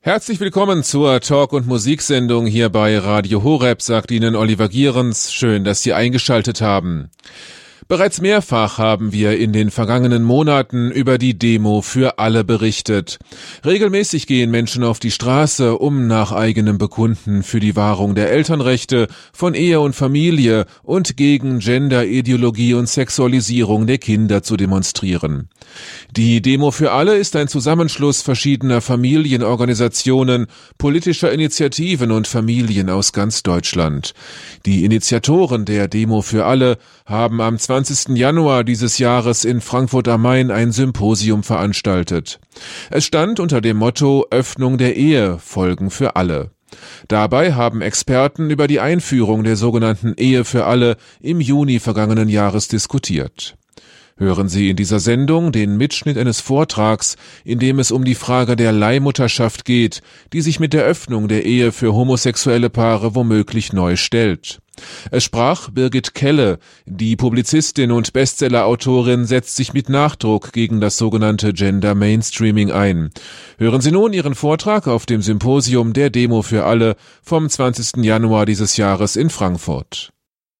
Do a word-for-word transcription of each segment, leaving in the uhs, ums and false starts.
Herzlich willkommen zur Talk- und Musiksendung hier bei Radio Horeb, sagt Ihnen Oliver Gierens. Schön, dass Sie eingeschaltet haben. Bereits mehrfach haben wir in den vergangenen Monaten über die Demo für alle berichtet. Regelmäßig gehen Menschen auf die Straße, um nach eigenem Bekunden für die Wahrung der Elternrechte, von Ehe und Familie und gegen Genderideologie und Sexualisierung der Kinder zu demonstrieren. Die Demo für alle ist ein Zusammenschluss verschiedener Familienorganisationen, politischer Initiativen und Familien aus ganz Deutschland. Die Initiatoren der Demo für alle haben am zwanzigsten Januar dieses Jahres in Frankfurt am Main ein Symposium veranstaltet. Es stand unter dem Motto Öffnung der Ehe, Folgen für alle. Dabei haben Experten über die Einführung der sogenannten Ehe für alle im Juni vergangenen Jahres diskutiert. Hören Sie in dieser Sendung den Mitschnitt eines Vortrags, in dem es um die Frage der Leihmutterschaft geht, die sich mit der Öffnung der Ehe für homosexuelle Paare womöglich neu stellt. Es sprach Birgit Kelle, die Publizistin und Bestsellerautorin setzt sich mit Nachdruck gegen das sogenannte Gender Mainstreaming ein. Hören Sie nun ihren Vortrag auf dem Symposium der Demo für alle vom zwanzigsten Januar dieses Jahres in Frankfurt.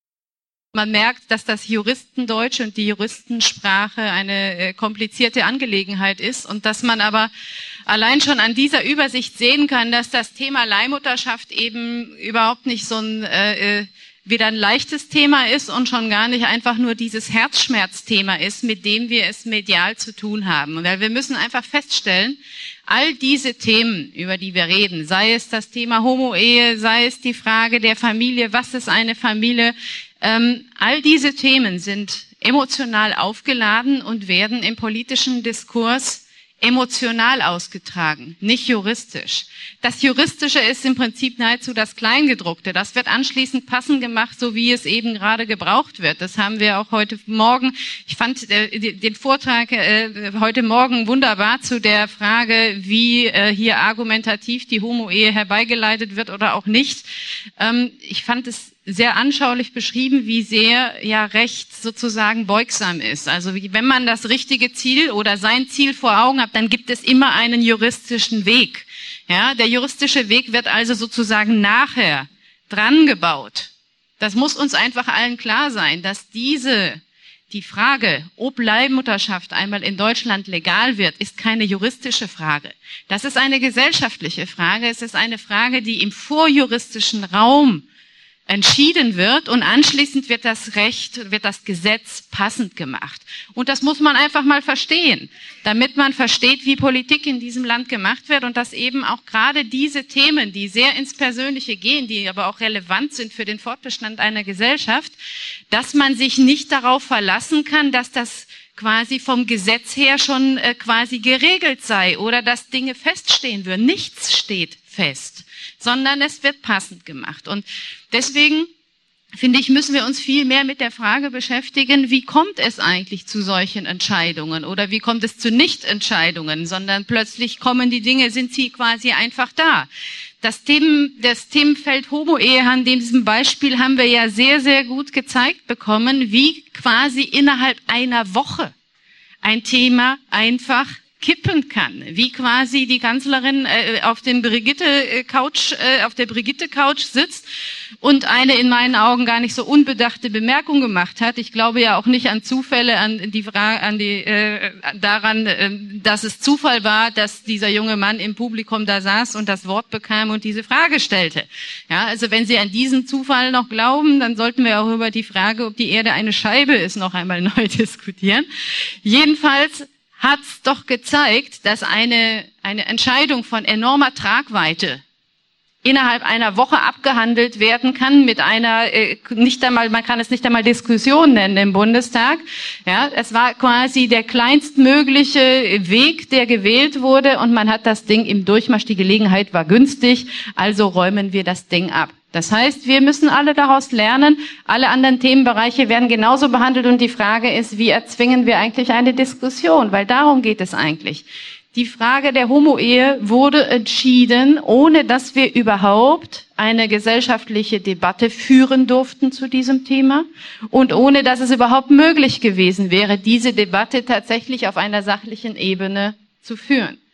Man merkt, dass das Juristendeutsch und die Juristensprache eine äh, komplizierte Angelegenheit ist und dass man aber allein schon an dieser Übersicht sehen kann, dass das Thema Leihmutterschaft eben überhaupt nicht so ein äh, weder ein leichtes Thema ist und schon gar nicht einfach nur dieses Herzschmerzthema ist, mit dem wir es medial zu tun haben. Weil wir müssen einfach feststellen, all diese Themen, über die wir reden, sei es das Thema Homo-Ehe, sei es die Frage der Familie, was ist eine Familie, ähm, all diese Themen sind emotional aufgeladen und werden im politischen Diskurs emotional ausgetragen, nicht juristisch. Das Juristische ist im Prinzip nahezu das Kleingedruckte. Das wird anschließend passend gemacht, so wie es eben gerade gebraucht wird. Das haben wir auch heute Morgen. Ich fand äh, den Vortrag äh, heute Morgen wunderbar zu der Frage, wie äh, hier argumentativ die Homo-Ehe herbeigeleitet wird oder auch nicht. Ähm, ich fand es sehr anschaulich beschrieben, wie sehr ja Recht sozusagen beugsam ist. Also wie, wenn man das richtige Ziel oder sein Ziel vor Augen hat, dann gibt es immer einen juristischen Weg. Ja, der juristische Weg wird also sozusagen nachher dran gebaut. Das muss uns einfach allen klar sein, dass diese die Frage, ob Leihmutterschaft einmal in Deutschland legal wird, ist keine juristische Frage. Das ist eine gesellschaftliche Frage. Es ist eine Frage, die im vorjuristischen Raum entschieden wird und anschließend wird das Recht, wird das Gesetz passend gemacht. Und das muss man einfach mal verstehen, damit man versteht, wie Politik in diesem Land gemacht wird und dass eben auch gerade diese Themen, die sehr ins Persönliche gehen, die aber auch relevant sind für den Fortbestand einer Gesellschaft, dass man sich nicht darauf verlassen kann, dass das quasi vom Gesetz her schon äh, quasi geregelt sei oder dass Dinge feststehen würden. Nichts steht fest, sondern es wird passend gemacht. Und deswegen, finde ich, müssen wir uns viel mehr mit der Frage beschäftigen, wie kommt es eigentlich zu solchen Entscheidungen oder wie kommt es zu Nichtentscheidungen, sondern plötzlich kommen die Dinge, sind sie quasi einfach da. Das, Themen, das Themenfeld Homo-Ehe an diesem Beispiel haben wir ja sehr, sehr gut gezeigt bekommen, wie quasi innerhalb einer Woche ein Thema einfach kippen kann, wie quasi die Kanzlerin äh, auf dem Brigitte-Couch, äh, auf der Brigitte-Couch sitzt und eine in meinen Augen gar nicht so unbedachte Bemerkung gemacht hat. Ich glaube ja auch nicht an Zufälle, an die Frage, an die äh, daran, äh, dass es Zufall war, dass dieser junge Mann im Publikum da saß und das Wort bekam und diese Frage stellte. Ja, also wenn Sie an diesen Zufall noch glauben, dann sollten wir auch über die Frage, ob die Erde eine Scheibe ist, noch einmal neu diskutieren. Jedenfalls hat's doch gezeigt, dass eine eine Entscheidung von enormer Tragweite innerhalb einer Woche abgehandelt werden kann mit einer äh, nicht einmal, man kann es nicht einmal Diskussion nennen im Bundestag. Ja, es war quasi der kleinstmögliche Weg, der gewählt wurde und man hat das Ding im Durchmarsch, die Gelegenheit war günstig, also räumen wir das Ding ab. Das heißt, wir müssen alle daraus lernen, alle anderen Themenbereiche werden genauso behandelt und die Frage ist, wie erzwingen wir eigentlich eine Diskussion, weil darum geht es eigentlich. Die Frage der Homo-Ehe wurde entschieden, ohne dass wir überhaupt eine gesellschaftliche Debatte führen durften zu diesem Thema und ohne dass es überhaupt möglich gewesen wäre, diese Debatte tatsächlich auf einer sachlichen Ebene zu führen.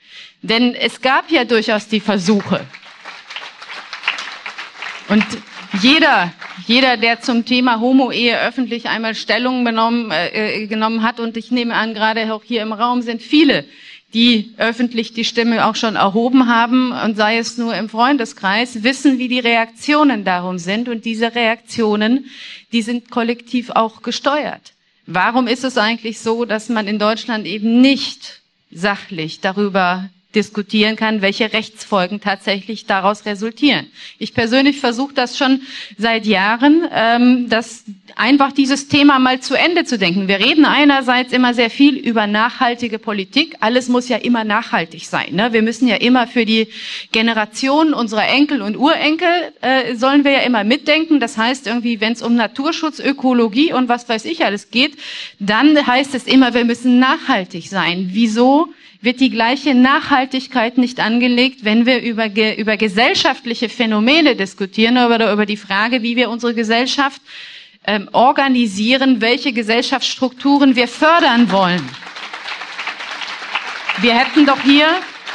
Denn es gab ja durchaus die Versuche. Und jeder, jeder, der zum Thema Homo-Ehe öffentlich einmal Stellung genommen, äh, genommen hat, und ich nehme an, gerade auch hier im Raum sind viele, die öffentlich die Stimme auch schon erhoben haben, und sei es nur im Freundeskreis, wissen, wie die Reaktionen darum sind. Und diese Reaktionen, die sind kollektiv auch gesteuert. Warum ist es eigentlich so, dass man in Deutschland eben nicht sachlich darüber diskutieren kann, welche Rechtsfolgen tatsächlich daraus resultieren? Ich persönlich versuche das schon seit Jahren, ähm, das einfach dieses Thema mal zu Ende zu denken. Wir reden einerseits immer sehr viel über nachhaltige Politik. Alles muss ja immer nachhaltig sein, ne? Wir müssen ja immer für die Generationen unserer Enkel und Urenkel äh, sollen wir ja immer mitdenken. Das heißt irgendwie, wenn es um Naturschutz, Ökologie und was weiß ich alles geht, dann heißt es immer, wir müssen nachhaltig sein. Wieso wird die gleiche Nachhaltigkeit nicht angelegt, wenn wir über, ge, über gesellschaftliche Phänomene diskutieren oder über die Frage, wie wir unsere Gesellschaft ähm, organisieren, welche Gesellschaftsstrukturen wir fördern wollen? Wir hätten doch hier,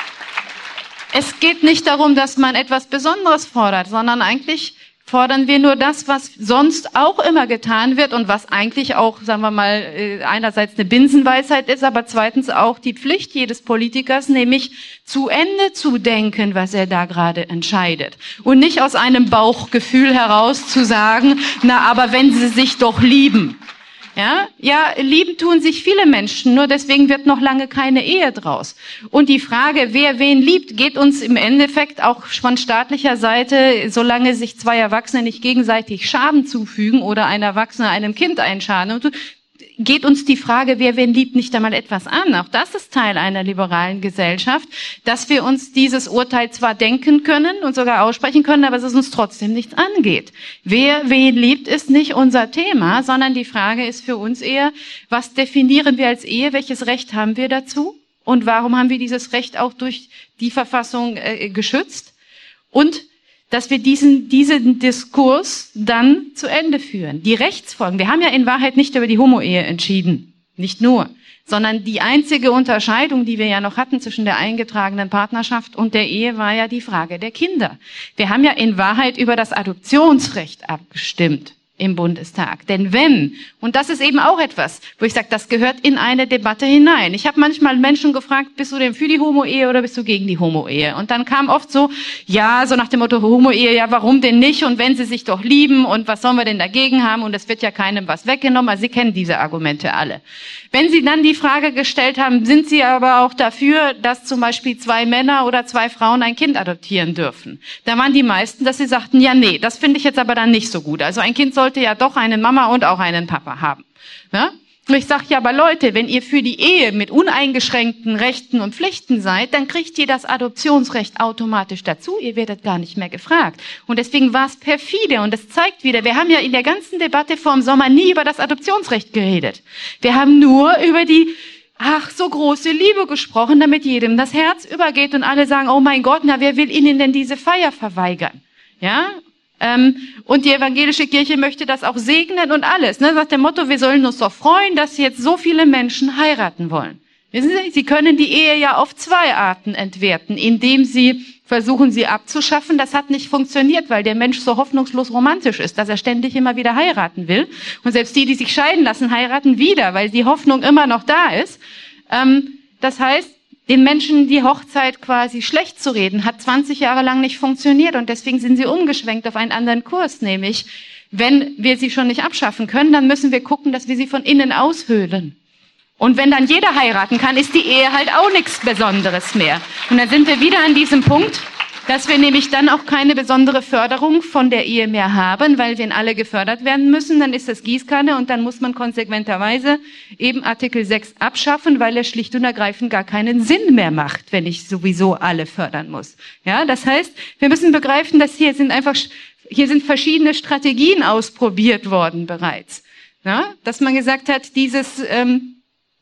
es geht nicht darum, dass man etwas Besonderes fordert, sondern eigentlich fordern wir nur das, was sonst auch immer getan wird und was eigentlich auch, sagen wir mal, einerseits eine Binsenweisheit ist, aber zweitens auch die Pflicht jedes Politikers, nämlich zu Ende zu denken, was er da gerade entscheidet. Und nicht aus einem Bauchgefühl heraus zu sagen, na, aber wenn sie sich doch lieben. Ja, ja, lieben tun sich viele Menschen, nur deswegen wird noch lange keine Ehe draus. Und die Frage, wer wen liebt, geht uns im Endeffekt auch von staatlicher Seite, solange sich zwei Erwachsene nicht gegenseitig Schaden zufügen oder ein Erwachsener einem Kind einen Schaden, geht uns die Frage, wer wen liebt, nicht einmal etwas an. Auch das ist Teil einer liberalen Gesellschaft, dass wir uns dieses Urteil zwar denken können und sogar aussprechen können, aber dass es uns trotzdem nichts angeht. Wer wen liebt, ist nicht unser Thema, sondern die Frage ist für uns eher, was definieren wir als Ehe, welches Recht haben wir dazu und warum haben wir dieses Recht auch durch die Verfassung äh, geschützt? Und dass wir diesen, diesen Diskurs dann zu Ende führen. Die Rechtsfolgen, wir haben ja in Wahrheit nicht über die Homo-Ehe entschieden, nicht nur, sondern die einzige Unterscheidung, die wir ja noch hatten zwischen der eingetragenen Partnerschaft und der Ehe, war ja die Frage der Kinder. Wir haben ja in Wahrheit über das Adoptionsrecht abgestimmt im Bundestag. Denn wenn, und das ist eben auch etwas, wo ich sage, das gehört in eine Debatte hinein. Ich habe manchmal Menschen gefragt, bist du denn für die Homo-Ehe oder bist du gegen die Homo-Ehe? Und dann kam oft so, ja, so nach dem Motto Homo-Ehe, ja, warum denn nicht? Und wenn sie sich doch lieben und was sollen wir denn dagegen haben? Und es wird ja keinem was weggenommen. Also Sie kennen diese Argumente alle. Wenn Sie dann die Frage gestellt haben, sind Sie aber auch dafür, dass zum Beispiel zwei Männer oder zwei Frauen ein Kind adoptieren dürfen? Da waren die meisten, dass sie sagten, ja, nee, das finde ich jetzt aber dann nicht so gut. Also ein Kind sollte ja doch eine Mama und auch einen Papa haben. Ja? Und ich sage, ja, aber Leute, wenn ihr für die Ehe mit uneingeschränkten Rechten und Pflichten seid, dann kriegt ihr das Adoptionsrecht automatisch dazu. Ihr werdet gar nicht mehr gefragt. Und deswegen war es perfide. Und das zeigt wieder, wir haben ja in der ganzen Debatte vor dem Sommer nie über das Adoptionsrecht geredet. Wir haben nur über die ach, so große Liebe gesprochen, damit jedem das Herz übergeht und alle sagen, oh mein Gott, na, wer will Ihnen denn diese Feier verweigern? Ja? Ähm, und die evangelische Kirche möchte das auch segnen und alles. Ne? Sagt der Motto, wir sollen uns doch freuen, dass jetzt so viele Menschen heiraten wollen. Wissen Sie, Sie können die Ehe ja auf zwei Arten entwerten, indem Sie versuchen, sie abzuschaffen. Das hat nicht funktioniert, weil der Mensch so hoffnungslos romantisch ist, dass er ständig immer wieder heiraten will. Und selbst die, die sich scheiden lassen, heiraten wieder, weil die Hoffnung immer noch da ist. Ähm, das heißt, den Menschen die Hochzeit quasi schlecht zu reden, hat zwanzig Jahre lang nicht funktioniert und deswegen sind sie umgeschwenkt auf einen anderen Kurs, nämlich wenn wir sie schon nicht abschaffen können, dann müssen wir gucken, dass wir sie von innen aushöhlen. Und wenn dann jeder heiraten kann, ist die Ehe halt auch nichts Besonderes mehr. Und dann sind wir wieder an diesem Punkt, dass wir nämlich dann auch keine besondere Förderung von der Ehe mehr haben, weil wenn alle gefördert werden müssen, dann ist das Gießkanne und dann muss man konsequenterweise eben Artikel sechs abschaffen, weil er schlicht und ergreifend gar keinen Sinn mehr macht, wenn ich sowieso alle fördern muss. Ja, das heißt, wir müssen begreifen, dass hier sind einfach, hier sind verschiedene Strategien ausprobiert worden bereits. Ja, dass man gesagt hat, dieses, ähm,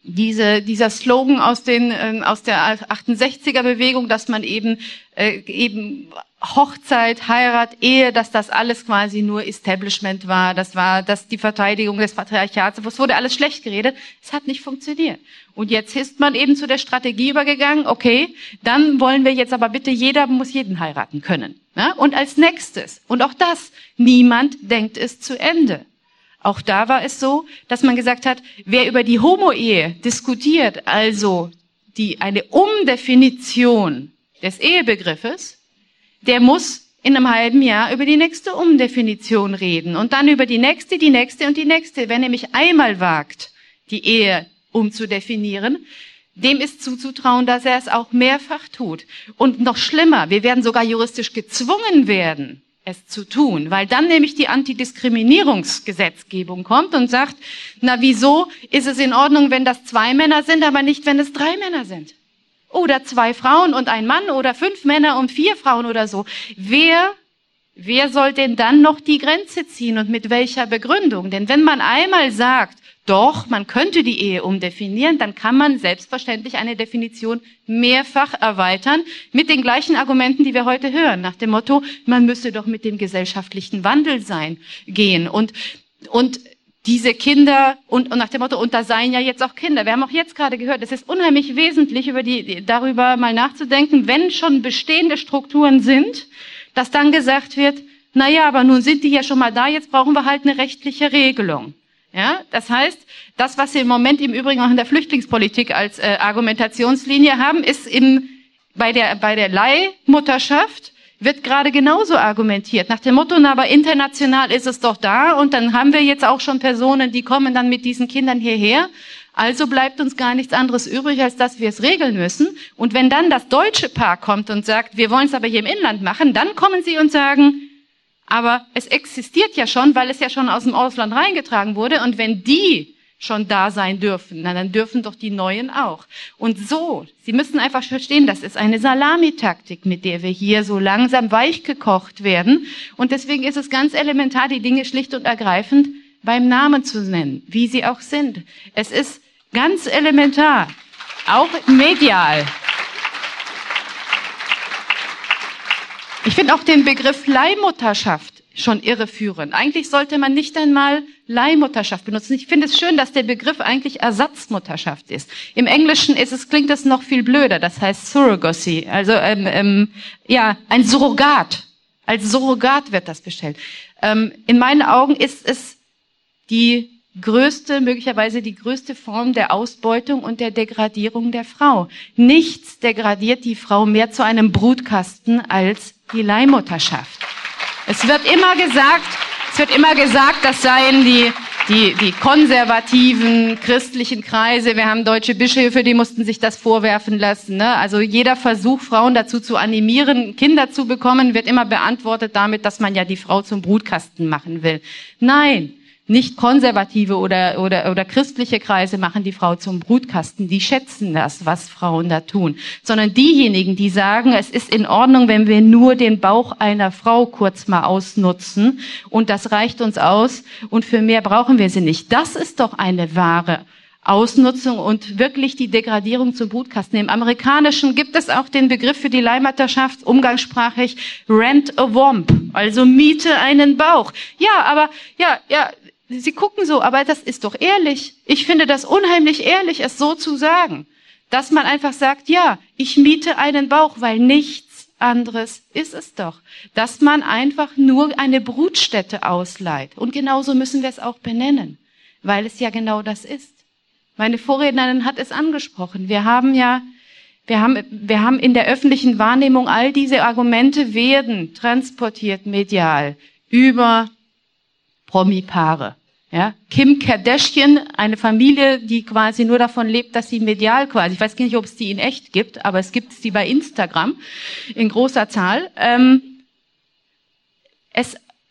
diese, dieser Slogan aus den, äh, aus der achtundsechziger Bewegung, dass man eben, äh, eben Hochzeit, Heirat, Ehe, dass das alles quasi nur Establishment war, das war, dass die Verteidigung des Patriarchats, es wurde alles schlecht geredet, es hat nicht funktioniert. Und jetzt ist man eben zu der Strategie übergegangen, okay, dann wollen wir jetzt aber bitte, jeder muss jeden heiraten können. Ja? Und als nächstes, und auch das, niemand denkt es zu Ende. Auch da war es so, dass man gesagt hat, wer über die Homo-Ehe diskutiert, also die, eine Umdefinition des Ehebegriffes, der muss in einem halben Jahr über die nächste Umdefinition reden und dann über die nächste, die nächste und die nächste. Wer nämlich einmal wagt, die Ehe umzudefinieren, dem ist zuzutrauen, dass er es auch mehrfach tut. Und noch schlimmer, wir werden sogar juristisch gezwungen werden, es zu tun, weil dann nämlich die Antidiskriminierungsgesetzgebung kommt und sagt, na wieso ist es in Ordnung, wenn das zwei Männer sind, aber nicht, wenn es drei Männer sind? Oder zwei Frauen und ein Mann oder fünf Männer und vier Frauen oder so. Wer, wer soll denn dann noch die Grenze ziehen und mit welcher Begründung? Denn wenn man einmal sagt, doch, man könnte die Ehe umdefinieren, dann kann man selbstverständlich eine Definition mehrfach erweitern mit den gleichen Argumenten, die wir heute hören. Nach dem Motto, man müsse doch mit dem gesellschaftlichen Wandel sein, gehen. Und, und diese Kinder und, und nach dem Motto, und da seien ja jetzt auch Kinder. Wir haben auch jetzt gerade gehört, es ist unheimlich wesentlich, über die, darüber mal nachzudenken, wenn schon bestehende Strukturen sind, dass dann gesagt wird, na ja, aber nun sind die ja schon mal da, jetzt brauchen wir halt eine rechtliche Regelung. Ja, das heißt, das, was wir im Moment im Übrigen auch in der Flüchtlingspolitik als äh, Argumentationslinie haben, ist im, bei der, bei der Leihmutterschaft wird gerade genauso argumentiert. Nach dem Motto, na, aber international ist es doch da und dann haben wir jetzt auch schon Personen, die kommen dann mit diesen Kindern hierher. Also bleibt uns gar nichts anderes übrig, als dass wir es regeln müssen. Und wenn dann das deutsche Paar kommt und sagt, wir wollen es aber hier im Inland machen, dann kommen sie und sagen, aber es existiert ja schon, weil es ja schon aus dem Ausland reingetragen wurde. Und wenn die schon da sein dürfen, na, dann dürfen doch die Neuen auch. Und so, Sie müssen einfach verstehen, das ist eine Salamitaktik, mit der wir hier so langsam weich gekocht werden. Und deswegen ist es ganz elementar, die Dinge schlicht und ergreifend beim Namen zu nennen, wie sie auch sind. Es ist ganz elementar, auch medial. Ich finde auch den Begriff Leihmutterschaft schon irreführend. Eigentlich sollte man nicht einmal Leihmutterschaft benutzen. Ich finde es schön, dass der Begriff eigentlich Ersatzmutterschaft ist. Im Englischen ist es, klingt das noch viel blöder. Das heißt Surrogacy. Also ähm, ähm, ja, ein Surrogat. Als Surrogat wird das bestellt. Ähm, in meinen Augen ist es die größte, möglicherweise die größte Form der Ausbeutung und der Degradierung der Frau. Nichts degradiert die Frau mehr zu einem Brutkasten als die Leihmutterschaft. Es wird immer gesagt, es wird immer gesagt, das seien die, die, die konservativen christlichen Kreise. Wir haben deutsche Bischöfe, die mussten sich das vorwerfen lassen. Ne? Also jeder Versuch, Frauen dazu zu animieren, Kinder zu bekommen, wird immer beantwortet damit, dass man ja die Frau zum Brutkasten machen will. Nein. Nicht konservative oder, oder, oder christliche Kreise machen die Frau zum Brutkasten. Die schätzen das, was Frauen da tun. Sondern diejenigen, die sagen, es ist in Ordnung, wenn wir nur den Bauch einer Frau kurz mal ausnutzen und das reicht uns aus und für mehr brauchen wir sie nicht. Das ist doch eine wahre Ausnutzung und wirklich die Degradierung zum Brutkasten. Im Amerikanischen gibt es auch den Begriff für die Leihmutterschaft, umgangssprachlich rent a womb, also miete einen Bauch. Ja, aber, ja, ja, Sie gucken so, aber das ist doch ehrlich. Ich finde das unheimlich ehrlich, es so zu sagen. Dass man einfach sagt, ja, ich miete einen Bauch, weil nichts anderes ist es doch. Dass man einfach nur eine Brutstätte ausleiht. Und genauso müssen wir es auch benennen, weil es ja genau das ist. Meine Vorrednerin hat es angesprochen. Wir haben ja, wir haben, wir haben in der öffentlichen Wahrnehmung all diese Argumente werden transportiert medial über Promi-Paare. Ja, Kim Kardashian, eine Familie, die quasi nur davon lebt, dass sie medial quasi, ich weiß nicht, ob es die in echt gibt, aber es gibt sie bei Instagram in großer Zahl. Ähm, es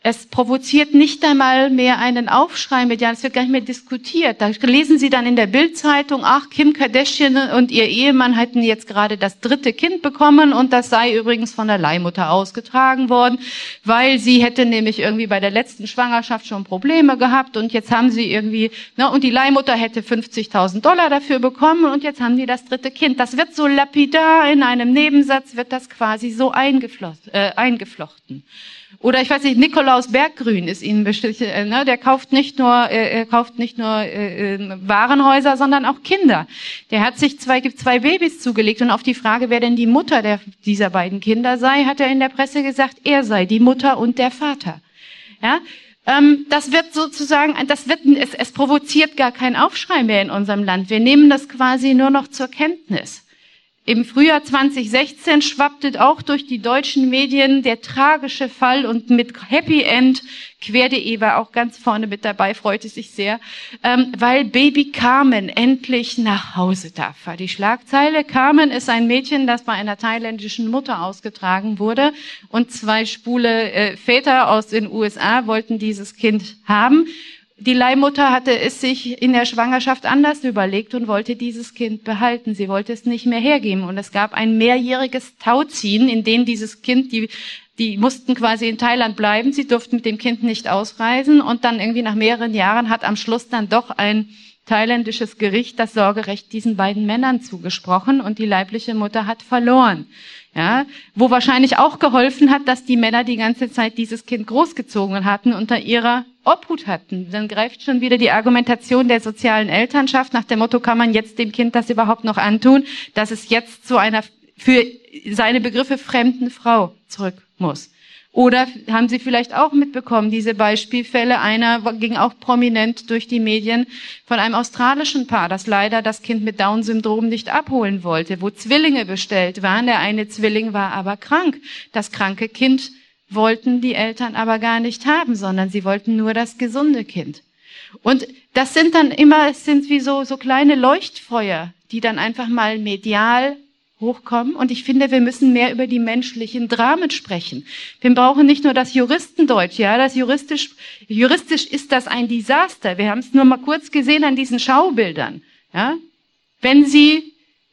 Es provoziert nicht einmal mehr einen Aufschrei medial, es wird gar nicht mehr diskutiert. Da lesen Sie dann in der Bild-Zeitung, ach, Kim Kardashian und ihr Ehemann hätten jetzt gerade das dritte Kind bekommen und das sei übrigens von der Leihmutter ausgetragen worden, weil sie hätte nämlich irgendwie bei der letzten Schwangerschaft schon Probleme gehabt und jetzt haben sie irgendwie, ne, und die Leihmutter hätte fünfzigtausend Dollar dafür bekommen und jetzt haben die das dritte Kind. Das wird so lapidar, in einem Nebensatz wird das quasi so eingeflochten. Äh, eingeflochten. Oder ich weiß nicht, Nikolaus Berggrün ist Ihnen bestimmt, äh, ne, der kauft nicht nur, äh, er kauft nicht nur äh, äh, Warenhäuser, sondern auch Kinder. Der hat sich zwei, zwei Babys zugelegt und auf die Frage, wer denn die Mutter der, dieser beiden Kinder sei, hat er in der Presse gesagt, er sei die Mutter und der Vater. Ja, ähm, das wird sozusagen, das wird, es, es provoziert gar keinen Aufschrei mehr in unserem Land. Wir nehmen das quasi nur noch zur Kenntnis. Im Frühjahr zwanzig sechzehn schwappte auch durch die deutschen Medien der tragische Fall und mit Happy End, quer.de war auch ganz vorne mit dabei, freute sich sehr, ähm, weil Baby Carmen endlich nach Hause darf, war die Schlagzeile. Carmen ist ein Mädchen, das bei einer thailändischen Mutter ausgetragen wurde und zwei schwule äh, Väter aus den U S A wollten dieses Kind haben. Die Leihmutter hatte es sich in der Schwangerschaft anders überlegt und wollte dieses Kind behalten. Sie wollte es nicht mehr hergeben. Und es gab ein mehrjähriges Tauziehen, in dem dieses Kind, die, die mussten quasi in Thailand bleiben. Sie durften mit dem Kind nicht ausreisen. Und dann irgendwie nach mehreren Jahren hat am Schluss dann doch ein thailändisches Gericht das Sorgerecht diesen beiden Männern zugesprochen. Und die leibliche Mutter hat verloren. Ja, wo wahrscheinlich auch geholfen hat, dass die Männer die ganze Zeit dieses Kind großgezogen hatten, unter ihrer Obhut hatten. Dann greift schon wieder die Argumentation der sozialen Elternschaft nach dem Motto, kann man jetzt dem Kind das überhaupt noch antun, dass es jetzt zu einer für seine Begriffe fremden Frau zurück muss. Oder haben Sie vielleicht auch mitbekommen, diese Beispielfälle, einer ging auch prominent durch die Medien von einem australischen Paar, das leider das Kind mit Down-Syndrom nicht abholen wollte, wo Zwillinge bestellt waren. Der eine Zwilling war aber krank. Das kranke Kind wollten die Eltern aber gar nicht haben, sondern sie wollten nur das gesunde Kind. Und das sind dann immer, es sind wie so, so kleine Leuchtfeuer, die dann einfach mal medial hochkommen. Und ich finde, wir müssen mehr über die menschlichen Dramen sprechen. Wir brauchen nicht nur das Juristendeutsch. Ja, das juristisch, juristisch ist das ein Desaster. Wir haben es nur mal kurz gesehen an diesen Schaubildern. Ja, wenn Sie,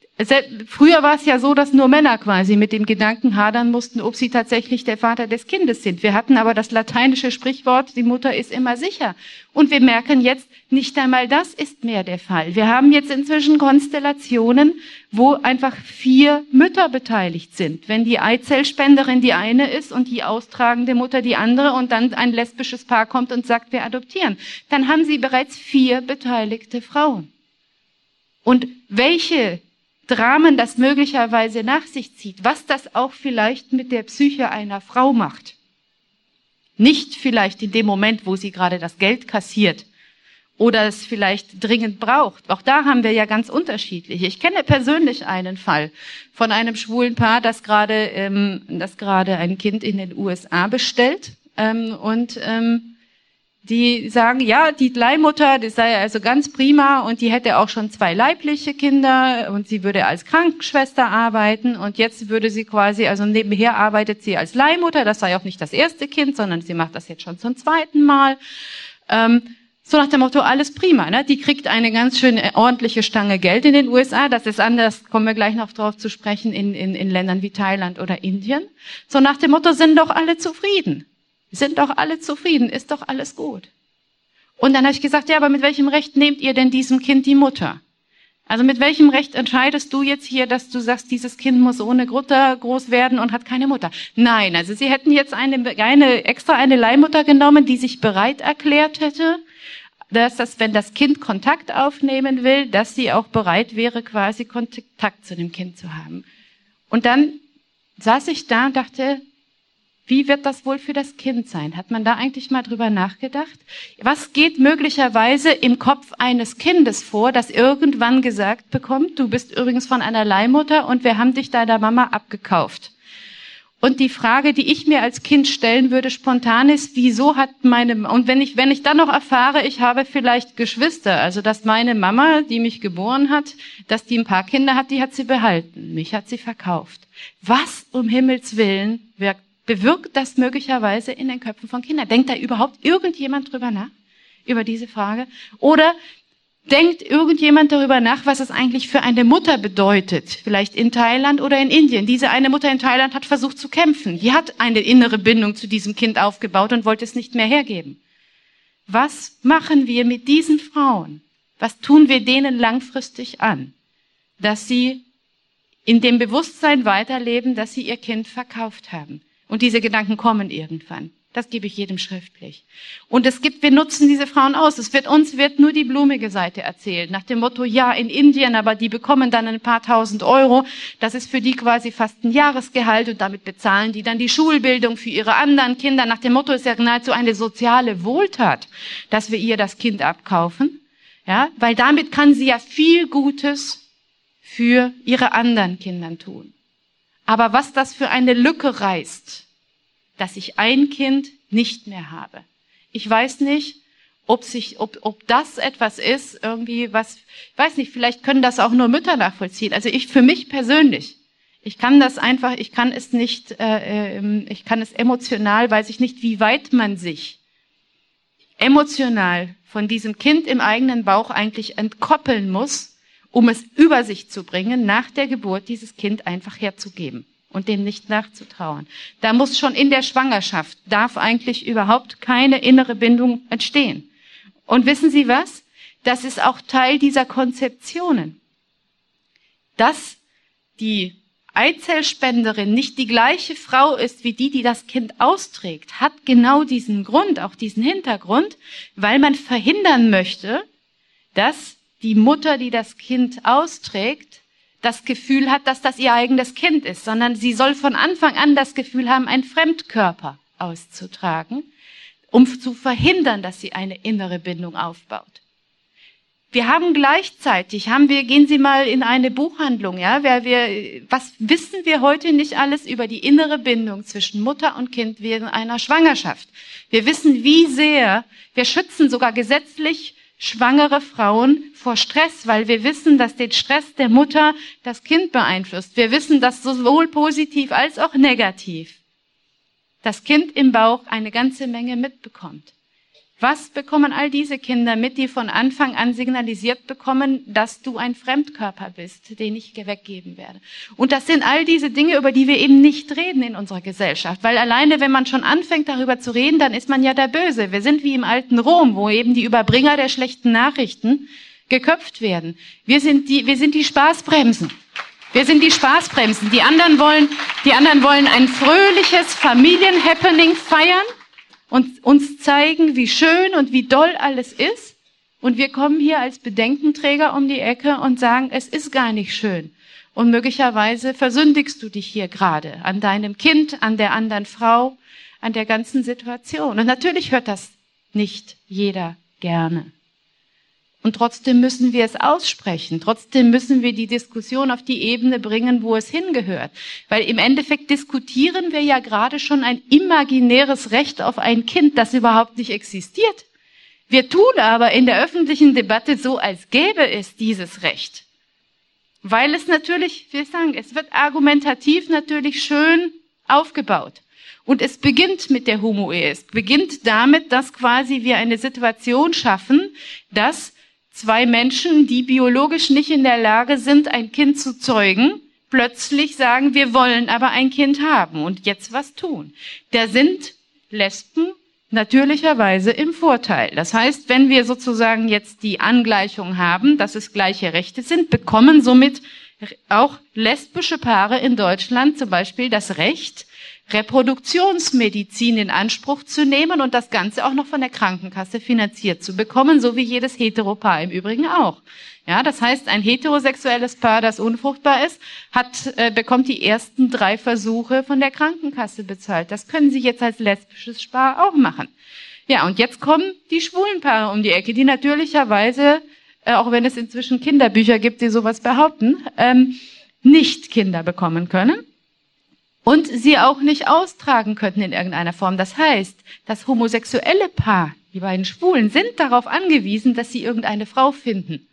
früher war es ja so, dass nur Männer quasi mit dem Gedanken hadern mussten, ob sie tatsächlich der Vater des Kindes sind. Wir hatten aber das lateinische Sprichwort, die Mutter ist immer sicher. Und wir merken jetzt, nicht einmal das ist mehr der Fall. Wir haben jetzt inzwischen Konstellationen, wo einfach vier Mütter beteiligt sind. Wenn die Eizellspenderin die eine ist und die austragende Mutter die andere und dann ein lesbisches Paar kommt und sagt, wir adoptieren, dann haben sie bereits vier beteiligte Frauen. Und welche Dramen das möglicherweise nach sich zieht, was das auch vielleicht mit der Psyche einer Frau macht. Nicht vielleicht in dem Moment, wo sie gerade das Geld kassiert oder es vielleicht dringend braucht. Auch da haben wir ja ganz unterschiedliche. Ich kenne persönlich einen Fall von einem schwulen Paar, das gerade ähm, das gerade ein Kind in den U S A bestellt ähm, und ähm, die sagen, ja, die Leihmutter, das sei also ganz prima und die hätte auch schon zwei leibliche Kinder und sie würde als Krankenschwester arbeiten und jetzt würde sie quasi, also nebenher arbeitet sie als Leihmutter, das sei auch nicht das erste Kind, sondern sie macht das jetzt schon zum zweiten Mal. Ähm, so nach dem Motto, alles prima, ne? Die kriegt eine ganz schöne ordentliche Stange Geld in den U S A, das ist anders, kommen wir gleich noch drauf zu sprechen, in, in, in Ländern wie Thailand oder Indien. So nach dem Motto, sind doch alle zufrieden. Sind doch alle zufrieden, ist doch alles gut. Und dann habe ich gesagt, ja, aber mit welchem Recht nehmt ihr denn diesem Kind die Mutter? Also mit welchem Recht entscheidest du jetzt hier, dass du sagst, dieses Kind muss ohne Mutter groß werden und hat keine Mutter? Nein, also sie hätten jetzt eine, eine extra eine Leihmutter genommen, die sich bereit erklärt hätte, dass das, wenn das Kind Kontakt aufnehmen will, dass sie auch bereit wäre, quasi Kontakt zu dem Kind zu haben. Und dann saß ich da und dachte, wie wird das wohl für das Kind sein? Hat man da eigentlich mal drüber nachgedacht? Was geht möglicherweise im Kopf eines Kindes vor, das irgendwann gesagt bekommt, du bist übrigens von einer Leihmutter und wir haben dich deiner Mama abgekauft? Und die Frage, die ich mir als Kind stellen würde, spontan ist, wieso hat meine, und wenn ich, wenn ich dann noch erfahre, ich habe vielleicht Geschwister, also dass meine Mama, die mich geboren hat, dass die ein paar Kinder hat, die hat sie behalten, mich hat sie verkauft. Was um Himmels Willen wirkt bewirkt das möglicherweise in den Köpfen von Kindern? Denkt da überhaupt irgendjemand drüber nach, über diese Frage? Oder denkt irgendjemand darüber nach, was es eigentlich für eine Mutter bedeutet? Vielleicht in Thailand oder in Indien. Diese eine Mutter in Thailand hat versucht zu kämpfen. Die hat eine innere Bindung zu diesem Kind aufgebaut und wollte es nicht mehr hergeben. Was machen wir mit diesen Frauen? Was tun wir denen langfristig an? Dass sie in dem Bewusstsein weiterleben, dass sie ihr Kind verkauft haben. Und diese Gedanken kommen irgendwann. Das gebe ich jedem schriftlich. Und es gibt, wir nutzen diese Frauen aus. Es wird uns wird nur die blumige Seite erzählt. Nach dem Motto, ja, in Indien, aber die bekommen dann ein paar tausend Euro. Das ist für die quasi fast ein Jahresgehalt und damit bezahlen die dann die Schulbildung für ihre anderen Kinder. Nach dem Motto ist ja nahezu eine soziale Wohltat, dass wir ihr das Kind abkaufen. Ja, weil damit kann sie ja viel Gutes für ihre anderen Kinder tun. Aber was das für eine Lücke reißt, dass ich ein Kind nicht mehr habe. Ich weiß nicht, ob sich, ob, ob das etwas ist, irgendwie was, ich weiß nicht, vielleicht können das auch nur Mütter nachvollziehen. Also ich, für mich persönlich, ich kann das einfach, ich kann es nicht, äh, ich kann es emotional, weiß ich nicht, wie weit man sich emotional von diesem Kind im eigenen Bauch eigentlich entkoppeln muss, um es über sich zu bringen, nach der Geburt dieses Kind einfach herzugeben und dem nicht nachzutrauern. Da muss schon in der Schwangerschaft, darf eigentlich überhaupt keine innere Bindung entstehen. Und wissen Sie was? Das ist auch Teil dieser Konzeptionen. Dass die Eizellspenderin nicht die gleiche Frau ist wie die, die das Kind austrägt, hat genau diesen Grund, auch diesen Hintergrund, weil man verhindern möchte, dass die Mutter, die das Kind austrägt, das Gefühl hat, dass das ihr eigenes Kind ist, sondern sie soll von Anfang an das Gefühl haben, einen Fremdkörper auszutragen, um zu verhindern, dass sie eine innere Bindung aufbaut. Wir haben gleichzeitig, haben wir, gehen Sie mal in eine Buchhandlung, ja, wer wir, was wissen wir heute nicht alles über die innere Bindung zwischen Mutter und Kind während einer Schwangerschaft? Wir wissen, wie sehr, wir schützen sogar gesetzlich schwangere Frauen vor Stress, weil wir wissen, dass den Stress der Mutter das Kind beeinflusst. Wir wissen, dass sowohl positiv als auch negativ das Kind im Bauch eine ganze Menge mitbekommt. Was bekommen all diese Kinder mit, die von Anfang an signalisiert bekommen, dass du ein Fremdkörper bist, den ich weggeben werde? Und das sind all diese Dinge, über die wir eben nicht reden in unserer Gesellschaft. Weil alleine, wenn man schon anfängt, darüber zu reden, dann ist man ja der Böse. Wir sind wie im alten Rom, wo eben die Überbringer der schlechten Nachrichten geköpft werden. Wir sind die, wir sind die Spaßbremsen. Wir sind die Spaßbremsen. Die anderen wollen, die anderen wollen ein fröhliches Familienhappening feiern und uns zeigen, wie schön und wie doll alles ist. Und wir kommen hier als Bedenkenträger um die Ecke und sagen, es ist gar nicht schön. Und möglicherweise versündigst du dich hier gerade an deinem Kind, an der anderen Frau, an der ganzen Situation. Und natürlich hört das nicht jeder gerne. Und trotzdem müssen wir es aussprechen. Trotzdem müssen wir die Diskussion auf die Ebene bringen, wo es hingehört. Weil im Endeffekt diskutieren wir ja gerade schon ein imaginäres Recht auf ein Kind, das überhaupt nicht existiert. Wir tun aber in der öffentlichen Debatte so, als gäbe es dieses Recht. Weil es natürlich, wir sagen, es wird argumentativ natürlich schön aufgebaut. Und es beginnt mit der Homo-Ehe. Es beginnt damit, dass quasi wir eine Situation schaffen, dass zwei Menschen, die biologisch nicht in der Lage sind, ein Kind zu zeugen, plötzlich sagen, wir wollen aber ein Kind haben und jetzt was tun. Da sind Lesben natürlicherweise im Vorteil. Das heißt, wenn wir sozusagen jetzt die Angleichung haben, dass es gleiche Rechte sind, bekommen somit auch lesbische Paare in Deutschland zum Beispiel das Recht, Reproduktionsmedizin in Anspruch zu nehmen und das Ganze auch noch von der Krankenkasse finanziert zu bekommen, so wie jedes Heteropaar im Übrigen auch. Ja, das heißt, ein heterosexuelles Paar, das unfruchtbar ist, hat, äh, bekommt die ersten drei Versuche von der Krankenkasse bezahlt. Das können Sie jetzt als lesbisches Paar auch machen. Ja, und jetzt kommen die schwulen Paare um die Ecke, die natürlicherweise, äh, auch wenn es inzwischen Kinderbücher gibt, die sowas behaupten, ähm, nicht Kinder bekommen können. Und sie auch nicht austragen könnten in irgendeiner Form. Das heißt, das homosexuelle Paar, die beiden Schwulen, sind darauf angewiesen, dass sie irgendeine Frau finden,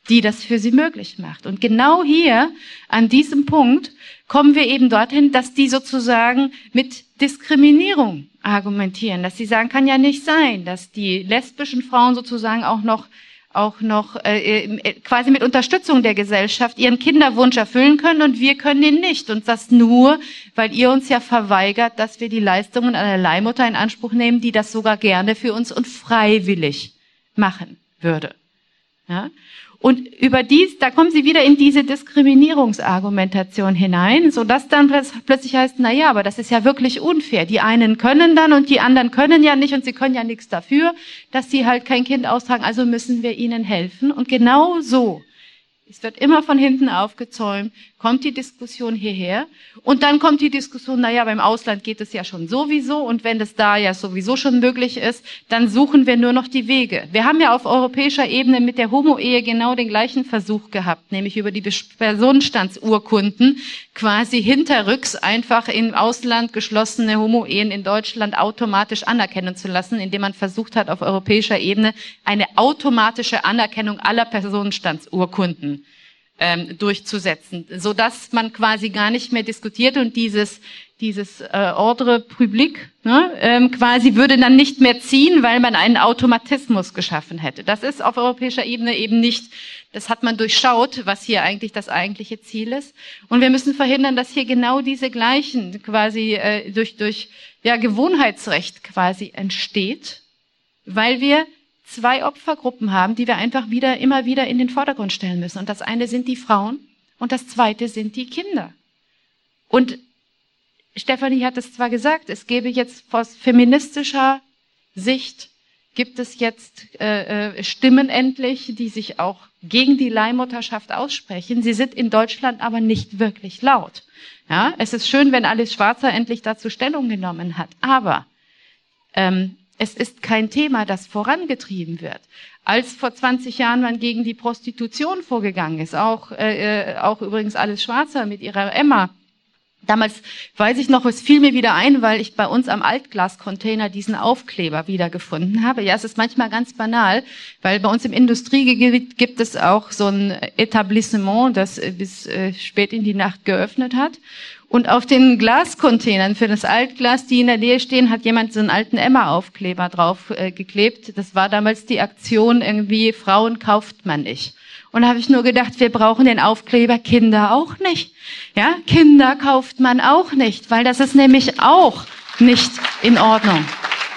die das für sie möglich macht. Und genau hier, an diesem Punkt, kommen wir eben dorthin, dass die sozusagen mit Diskriminierung argumentieren, dass sie sagen, kann ja nicht sein, dass die lesbischen Frauen sozusagen auch noch auch noch äh, quasi mit Unterstützung der Gesellschaft ihren Kinderwunsch erfüllen können und wir können ihn nicht. Und das nur, weil ihr uns ja verweigert, dass wir die Leistungen einer Leihmutter in Anspruch nehmen, die das sogar gerne für uns und freiwillig machen würde. Ja? Und über dies, da kommen sie wieder in diese Diskriminierungsargumentation hinein, sodass dann plötzlich heißt, na ja, aber das ist ja wirklich unfair. Die einen können dann und die anderen können ja nicht und sie können ja nichts dafür, dass sie halt kein Kind austragen, also müssen wir ihnen helfen. Und genau so, es wird immer von hinten aufgezäumt, kommt die Diskussion hierher und dann kommt die Diskussion, na ja, beim Ausland geht es ja schon sowieso und wenn das da ja sowieso schon möglich ist, dann suchen wir nur noch die Wege. Wir haben ja auf europäischer Ebene mit der Homo-Ehe genau den gleichen Versuch gehabt, nämlich über die Personenstandsurkunden quasi hinterrücks einfach im Ausland geschlossene Homo-Ehen in Deutschland automatisch anerkennen zu lassen, indem man versucht hat, auf europäischer Ebene eine automatische Anerkennung aller Personenstandsurkunden Ähm, durchzusetzen, so dass man quasi gar nicht mehr diskutiert und dieses dieses äh, Ordre public ne, ähm, quasi würde dann nicht mehr ziehen, weil man einen Automatismus geschaffen hätte. Das ist auf europäischer Ebene eben nicht, das hat man durchschaut, was hier eigentlich das eigentliche Ziel ist. Und wir müssen verhindern, dass hier genau diese gleichen quasi äh, durch durch ja Gewohnheitsrecht quasi entsteht, weil wir zwei Opfergruppen haben, die wir einfach wieder, immer wieder in den Vordergrund stellen müssen. Und das eine sind die Frauen und das zweite sind die Kinder. Und Stefanie hat es zwar gesagt, es gäbe jetzt aus feministischer Sicht, gibt es jetzt äh, äh, Stimmen endlich, die sich auch gegen die Leihmutterschaft aussprechen. Sie sind in Deutschland aber nicht wirklich laut. Ja, es ist schön, wenn Alice Schwarzer endlich dazu Stellung genommen hat. Aber ähm, es ist kein Thema, das vorangetrieben wird. Als vor zwanzig Jahren man gegen die Prostitution vorgegangen ist, auch, äh, auch übrigens Alice Schwarzer mit ihrer Emma, damals weiß ich noch, es fiel mir wieder ein, weil ich bei uns am Altglascontainer diesen Aufkleber wiedergefunden habe. Ja, es ist manchmal ganz banal, weil bei uns im Industriegebiet gibt es auch so ein Etablissement, das bis äh, spät in die Nacht geöffnet hat. Und auf den Glascontainern für das Altglas, die in der Nähe stehen, hat jemand so einen alten Emma-Aufkleber drauf äh, geklebt. Das war damals die Aktion irgendwie, Frauen kauft man nicht. Und da habe ich nur gedacht, wir brauchen den Aufkleber Kinder auch nicht. Ja, Kinder kauft man auch nicht, weil das ist nämlich auch nicht in Ordnung.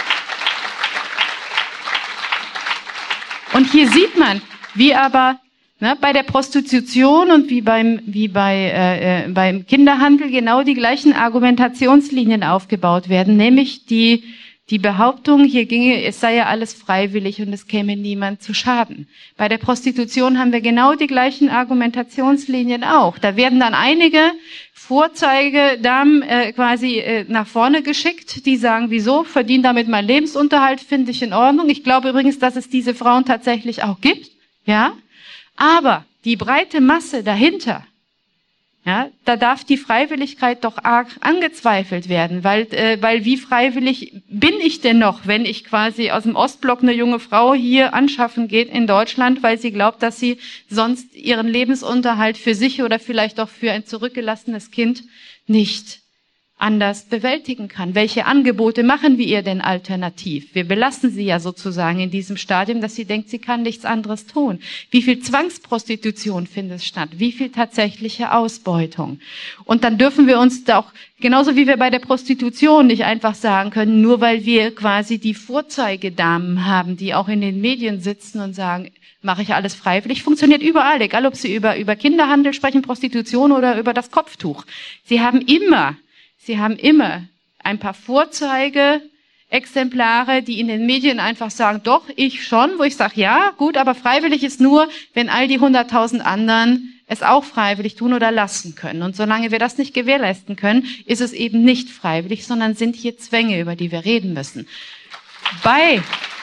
Und hier sieht man, wie aber Ne, bei der Prostitution und wie beim wie bei äh, äh, beim Kinderhandel genau die gleichen Argumentationslinien aufgebaut werden, nämlich die die Behauptung, hier ginge, es sei ja alles freiwillig und es käme niemand zu Schaden. Bei der Prostitution haben wir genau die gleichen Argumentationslinien auch. Da werden dann einige Vorzeigedamen äh, quasi äh, nach vorne geschickt, die sagen, wieso, verdiene damit meinen Lebensunterhalt, finde ich in Ordnung. Ich glaube übrigens, dass es diese Frauen tatsächlich auch gibt, ja. Aber die breite Masse dahinter, ja, da darf die Freiwilligkeit doch arg angezweifelt werden, weil, äh, weil wie freiwillig bin ich denn noch, wenn ich quasi aus dem Ostblock eine junge Frau hier anschaffen geht in Deutschland, weil sie glaubt, dass sie sonst ihren Lebensunterhalt für sich oder vielleicht auch für ein zurückgelassenes Kind nicht anders bewältigen kann. Welche Angebote machen wir ihr denn alternativ? Wir belassen sie ja sozusagen in diesem Stadium, dass sie denkt, sie kann nichts anderes tun. Wie viel Zwangsprostitution findet statt? Wie viel tatsächliche Ausbeutung? Und dann dürfen wir uns doch, genauso wie wir bei der Prostitution nicht einfach sagen können, nur weil wir quasi die Vorzeigedamen haben, die auch in den Medien sitzen und sagen, mache ich alles freiwillig, funktioniert überall, egal ob sie über, über Kinderhandel sprechen, Prostitution oder über das Kopftuch. Sie haben immer Sie haben immer ein paar Vorzeige-Exemplare, die in den Medien einfach sagen, doch, ich schon, wo ich sage, ja, gut, aber freiwillig ist nur, wenn all die hunderttausend anderen es auch freiwillig tun oder lassen können. Und solange wir das nicht gewährleisten können, ist es eben nicht freiwillig, sondern sind hier Zwänge, über die wir reden müssen. Bei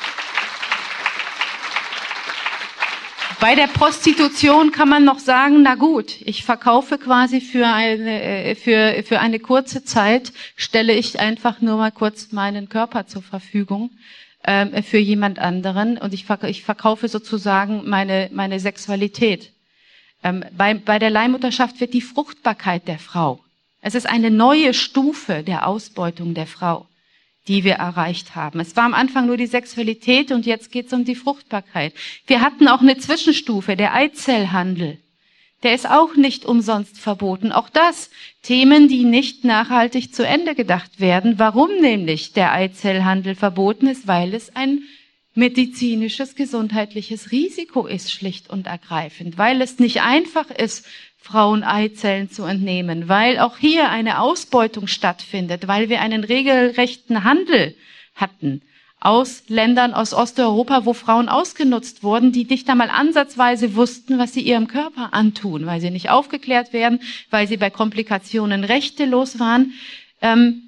Bei der Prostitution kann man noch sagen, na gut, ich verkaufe quasi für eine, für, für eine kurze Zeit, stelle ich einfach nur mal kurz meinen Körper zur Verfügung. äh, für jemand anderen und ich, verk- ich verkaufe sozusagen meine, meine Sexualität. Ähm, bei, bei der Leihmutterschaft wird die Fruchtbarkeit der Frau. Es ist eine neue Stufe der Ausbeutung der Frau, die wir erreicht haben. Es war am Anfang nur die Sexualität und jetzt geht es um die Fruchtbarkeit. Wir hatten auch eine Zwischenstufe, der Eizellhandel. Der ist auch nicht umsonst verboten. Auch das Themen, die nicht nachhaltig zu Ende gedacht werden. Warum nämlich der Eizellhandel verboten ist? Weil es ein medizinisches, gesundheitliches Risiko ist, schlicht und ergreifend. Weil es nicht einfach ist, Frauen Eizellen zu entnehmen, weil auch hier eine Ausbeutung stattfindet, weil wir einen regelrechten Handel hatten aus Ländern aus Osteuropa, wo Frauen ausgenutzt wurden, die nicht einmal ansatzweise wussten, was sie ihrem Körper antun, weil sie nicht aufgeklärt werden, weil sie bei Komplikationen rechtelos waren. Ähm,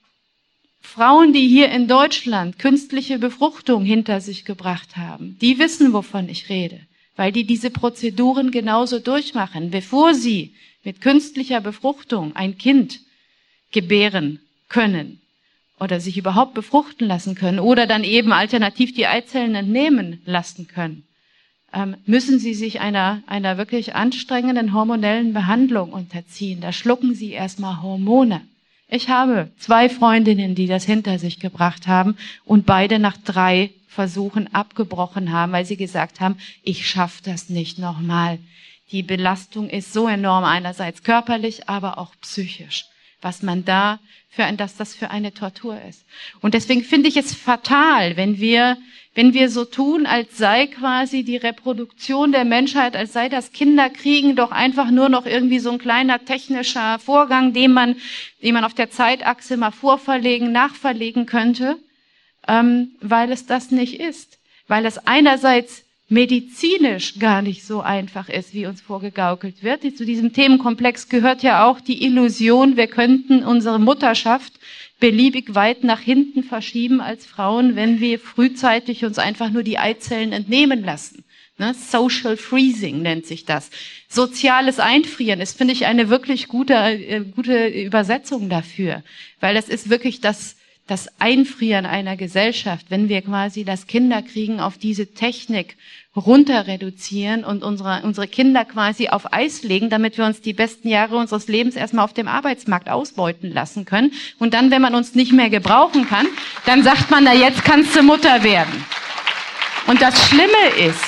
Frauen, die hier in Deutschland künstliche Befruchtung hinter sich gebracht haben, die wissen, wovon ich rede. Weil die diese Prozeduren genauso durchmachen. Bevor sie mit künstlicher Befruchtung ein Kind gebären können oder sich überhaupt befruchten lassen können oder dann eben alternativ die Eizellen entnehmen lassen können, ähm, müssen sie sich einer, einer wirklich anstrengenden hormonellen Behandlung unterziehen. Da schlucken sie erstmal Hormone. Ich habe zwei Freundinnen, die das hinter sich gebracht haben und beide nach drei Versuchen abgebrochen haben, weil sie gesagt haben, ich schaffe das nicht nochmal. Die Belastung ist so enorm, einerseits körperlich, aber auch psychisch, was man da für ein, dass das für eine Tortur ist. Und deswegen finde ich es fatal, wenn wir, wenn wir so tun, als sei quasi die Reproduktion der Menschheit, als sei das Kinderkriegen doch einfach nur noch irgendwie so ein kleiner technischer Vorgang, den man, den man auf der Zeitachse mal vorverlegen, nachverlegen könnte. Ähm, weil es das nicht ist. Weil es einerseits medizinisch gar nicht so einfach ist, wie uns vorgegaukelt wird. Zu diesem Themenkomplex gehört ja auch die Illusion, wir könnten unsere Mutterschaft beliebig weit nach hinten verschieben als Frauen, wenn wir frühzeitig uns einfach nur die Eizellen entnehmen lassen. Ne? Social Freezing nennt sich das. Soziales Einfrieren ist, finde ich, eine wirklich gute, äh, gute Übersetzung dafür. Weil das ist wirklich das das Einfrieren einer Gesellschaft, wenn wir quasi das Kinderkriegen auf diese Technik runter reduzieren und unsere, unsere Kinder quasi auf Eis legen, damit wir uns die besten Jahre unseres Lebens erstmal auf dem Arbeitsmarkt ausbeuten lassen können. Und dann, wenn man uns nicht mehr gebrauchen kann, dann sagt man, na jetzt kannst du Mutter werden. Und das Schlimme ist,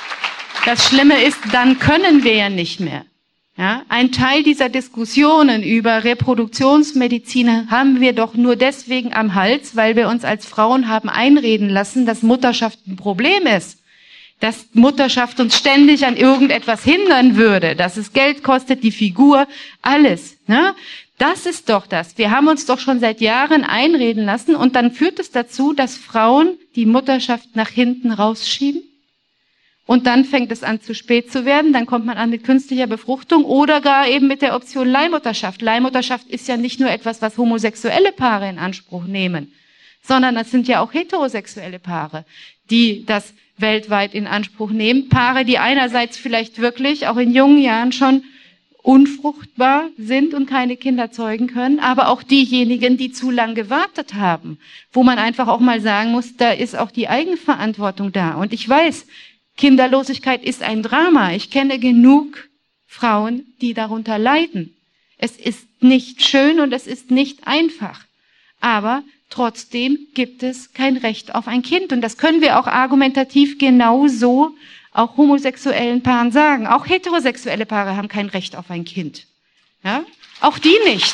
das Schlimme ist, dann können wir ja nicht mehr. Ja, ein Teil dieser Diskussionen über Reproduktionsmedizin haben wir doch nur deswegen am Hals, weil wir uns als Frauen haben einreden lassen, dass Mutterschaft ein Problem ist. Dass Mutterschaft uns ständig an irgendetwas hindern würde, dass es Geld kostet, die Figur, alles. Ne? Das ist doch das. Wir haben uns doch schon seit Jahren einreden lassen und dann führt es dazu, dass Frauen die Mutterschaft nach hinten rausschieben. Und dann fängt es an, zu spät zu werden. Dann kommt man an mit künstlicher Befruchtung oder gar eben mit der Option Leihmutterschaft. Leihmutterschaft ist ja nicht nur etwas, was homosexuelle Paare in Anspruch nehmen, sondern das sind ja auch heterosexuelle Paare, die das weltweit in Anspruch nehmen. Paare, die einerseits vielleicht wirklich auch in jungen Jahren schon unfruchtbar sind und keine Kinder zeugen können, aber auch diejenigen, die zu lang gewartet haben, wo man einfach auch mal sagen muss, da ist auch die Eigenverantwortung da. Und ich weiß, Kinderlosigkeit ist ein Drama. Ich kenne genug Frauen, die darunter leiden. Es ist nicht schön und es ist nicht einfach. Aber trotzdem gibt es kein Recht auf ein Kind. Und das können wir auch argumentativ genauso auch homosexuellen Paaren sagen. Auch heterosexuelle Paare haben kein Recht auf ein Kind. Ja? Auch die nicht.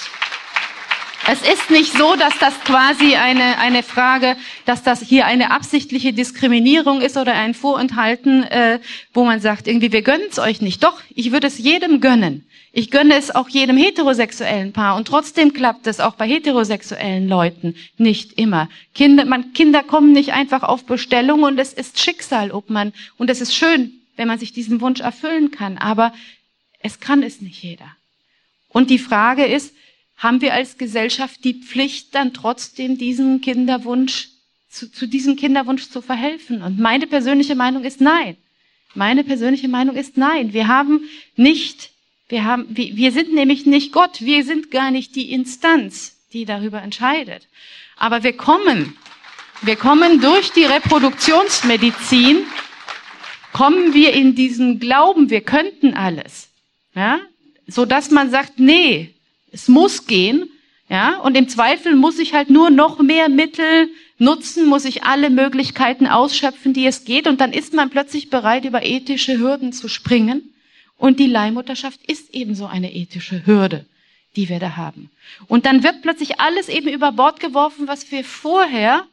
Es ist nicht so, dass das quasi eine, eine Frage, dass das hier eine absichtliche Diskriminierung ist oder ein Vorenthalten, äh, wo man sagt, irgendwie, wir gönnen es euch nicht. Doch, ich würde es jedem gönnen. Ich gönne es auch jedem heterosexuellen Paar. Und trotzdem klappt es auch bei heterosexuellen Leuten nicht immer. Kinder, man, Kinder kommen nicht einfach auf Bestellung und es ist Schicksal, ob man, und es ist schön, wenn man sich diesen Wunsch erfüllen kann. Aber es kann es nicht jeder. Und die Frage ist, haben wir als Gesellschaft die Pflicht, dann trotzdem diesen Kinderwunsch, zu, zu diesem Kinderwunsch zu verhelfen? Und meine persönliche Meinung ist nein. Meine persönliche Meinung ist nein. Wir haben nicht, wir haben, wir, wir sind nämlich nicht Gott. Wir sind gar nicht die Instanz, die darüber entscheidet. Aber wir kommen Wir kommen durch die Reproduktionsmedizin, kommen wir in diesen Glauben, wir könnten alles, ja, so dass man sagt, nee, es muss gehen, ja, und im Zweifel muss ich halt nur noch mehr Mittel nutzen, muss ich alle Möglichkeiten ausschöpfen, die es geht, und dann ist man plötzlich bereit, über ethische Hürden zu springen, und die Leihmutterschaft ist eben so eine ethische Hürde, die wir da haben. Und dann wird plötzlich alles eben über Bord geworfen, was wir vorher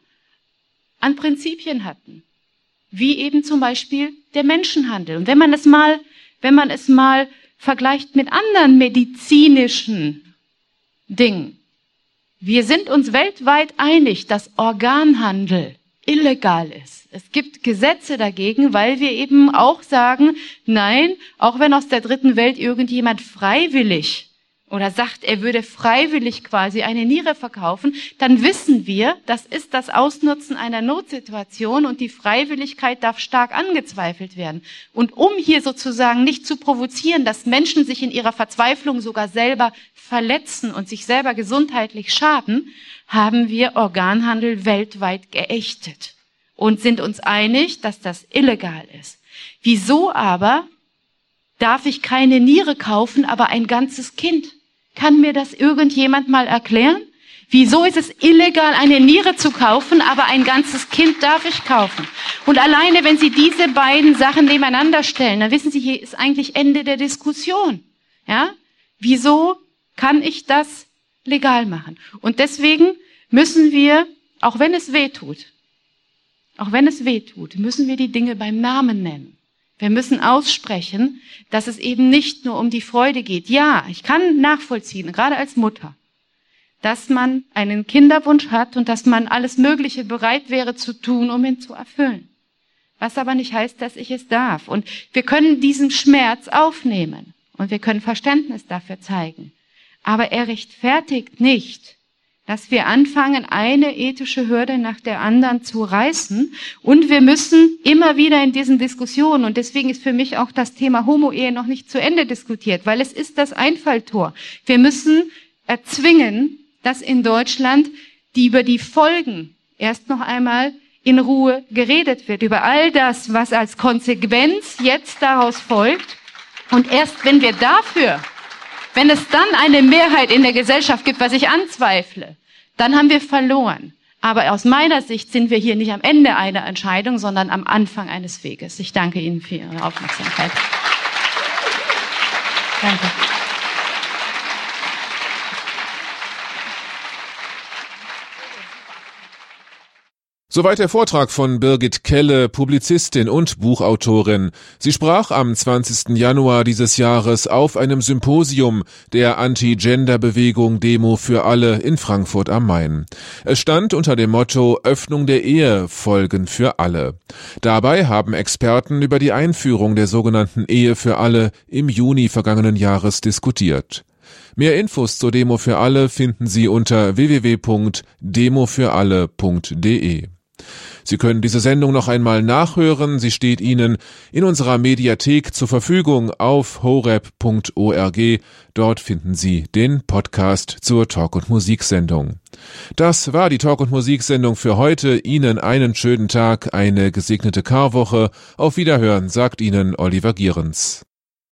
an Prinzipien hatten, wie eben zum Beispiel der Menschenhandel. Und wenn man es mal, wenn man es mal vergleicht mit anderen medizinischen Dingen, wir sind uns weltweit einig, dass Organhandel illegal ist. Es gibt Gesetze dagegen, weil wir eben auch sagen, nein, auch wenn aus der dritten Welt irgendjemand freiwillig oder sagt, er würde freiwillig quasi eine Niere verkaufen, dann wissen wir, das ist das Ausnutzen einer Notsituation und die Freiwilligkeit darf stark angezweifelt werden. Und um hier sozusagen nicht zu provozieren, dass Menschen sich in ihrer Verzweiflung sogar selber verletzen und sich selber gesundheitlich schaden, haben wir Organhandel weltweit geächtet und sind uns einig, dass das illegal ist. Wieso aber darf ich keine Niere kaufen, aber ein ganzes Kind? Kann mir das irgendjemand mal erklären? Wieso ist es illegal, eine Niere zu kaufen, aber ein ganzes Kind darf ich kaufen? Und alleine, wenn Sie diese beiden Sachen nebeneinander stellen, dann wissen Sie, hier ist eigentlich Ende der Diskussion. Ja? Wieso kann ich das legal machen? Und deswegen müssen wir, auch wenn es weh tut, auch wenn es weh tut, müssen wir die Dinge beim Namen nennen. Wir müssen aussprechen, dass es eben nicht nur um die Freude geht. Ja, ich kann nachvollziehen, gerade als Mutter, dass man einen Kinderwunsch hat und dass man alles Mögliche bereit wäre zu tun, um ihn zu erfüllen. Was aber nicht heißt, dass ich es darf. Und wir können diesen Schmerz aufnehmen und wir können Verständnis dafür zeigen. Aber er rechtfertigt nicht, dass wir anfangen, eine ethische Hürde nach der anderen zu reißen. Und wir müssen immer wieder in diesen Diskussionen, und deswegen ist für mich auch das Thema Homo-Ehe noch nicht zu Ende diskutiert, weil es ist das Einfalltor. Wir müssen erzwingen, dass in Deutschland die über die Folgen erst noch einmal in Ruhe geredet wird, über all das, was als Konsequenz jetzt daraus folgt. Und erst wenn wir dafür, wenn es dann eine Mehrheit in der Gesellschaft gibt, was ich anzweifle, dann haben wir verloren. Aber aus meiner Sicht sind wir hier nicht am Ende einer Entscheidung, sondern am Anfang eines Weges. Ich danke Ihnen für Ihre Aufmerksamkeit. Danke. Soweit der Vortrag von Birgit Kelle, Publizistin und Buchautorin. Sie sprach am zwanzigsten Januar dieses Jahres auf einem Symposium der Anti-Gender-Bewegung Demo für alle in Frankfurt am Main. Es stand unter dem Motto Öffnung der Ehe, Folgen für alle. Dabei haben Experten über die Einführung der sogenannten Ehe für alle im Juni vergangenen Jahres diskutiert. Mehr Infos zur Demo für alle finden Sie unter w w w punkt demo für alle punkt d e. Sie können diese Sendung noch einmal nachhören. Sie steht Ihnen in unserer Mediathek zur Verfügung auf horeb punkt org. Dort finden Sie den Podcast zur Talk- und Musiksendung. Das war die Talk- und Musiksendung für heute. Ihnen einen schönen Tag, eine gesegnete Karwoche. Auf Wiederhören, sagt Ihnen Oliver Gierens.